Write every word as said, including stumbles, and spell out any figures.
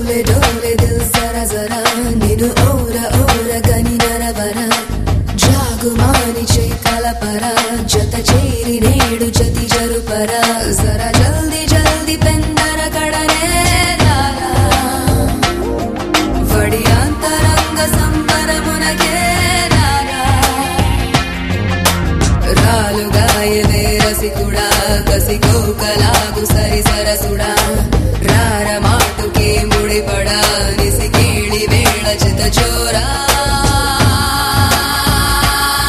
डोले डोले दिल जरा जरा निनु ओरा ओरा गनि नरवरा जागुमानि चेतल परा जत चेरी नेडु जति जरुपरा जरा जल्दी जल्दी पेंदर कड़ने रारा वडी अंतरंग संबरमुनगे रारा रालुगायदे रसिकुडा कसिको कलागु सरि सरसुडा